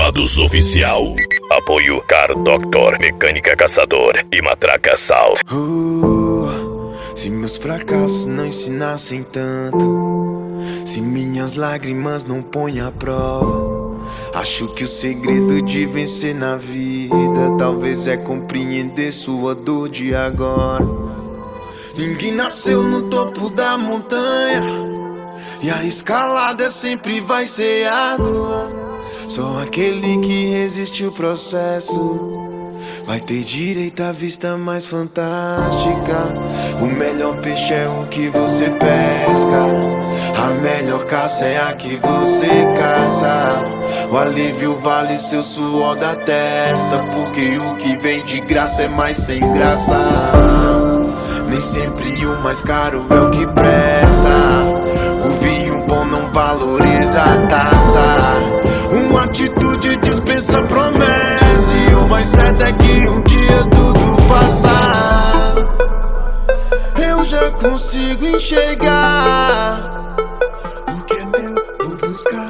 Derrubados Oficial. Apoio Car Doctor, Mecânica Caçador e Matraca Sal. Se meus fracassos não ensinassem tanto, se minhas lágrimas não põem à prova, acho que o segredo de vencer na vida talvez é compreender sua dor de agora. Ninguém nasceu no topo da montanha e a escalada sempre vai ser árdua. Só aquele que resiste o processo vai ter direito à vista mais fantástica. O melhor peixe é o que você pesca, a melhor caça é a que você caça. O alívio vale seu suor da testa, porque o que vem de graça é mais sem graça. Nem sempre o mais caro é o que presta. O vinho bom não valoriza a taça. Uma atitude dispensa promessa, e o mais certo é que um dia tudo passar. Eu já consigo enxergar o que é meu, vou buscar.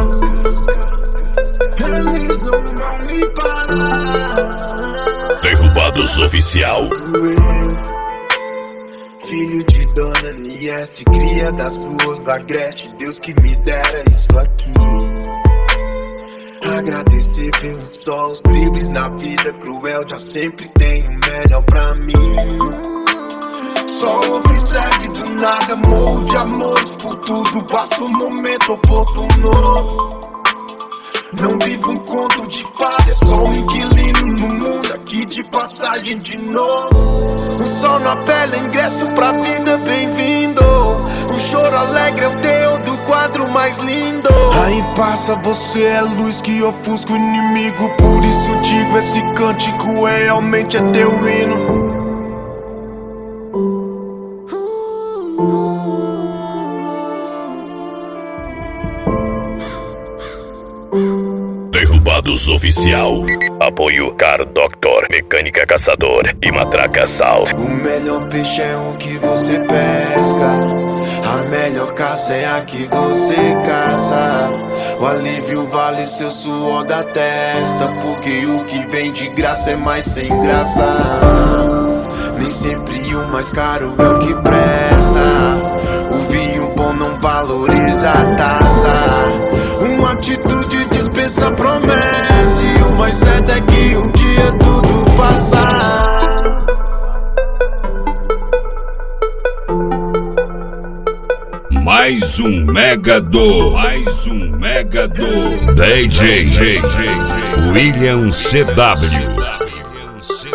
Eles não vão me parar. Derrubados Oficial. Filho de Dona Nieste, cria das ruas da Agreste, Deus que me dera isso aqui. Agradecer pelo sol, os dribles na vida cruel, já sempre tem o melhor pra mim. Só observe do nada, morro de amores por tudo, basta um momento oportuno. Não vivo um conto de fada, é só um inquilino no mundo, aqui de passagem de novo. O sol na pele, ingresso pra vida, bem-vindo. O choro alegre é o teu do quadro mais lindo. Aí passa, você é luz que ofusca o inimigo. Por isso digo, esse cântico realmente é teu hino. Derrubados Oficial. Apoio Car Doctor, Mecânica Caçador e Matraca Sal. O melhor peixe é o que você pesca, a melhor caça é a que você caça. O alívio vale seu suor da testa, porque o que vem de graça é mais sem graça. Nem sempre o mais caro é o que presta. O vinho bom não valoriza a taça. Uma atitude dispensa promessa, e o mais certo é que um dia tudo passar. Mais um Mega do DJ William CW.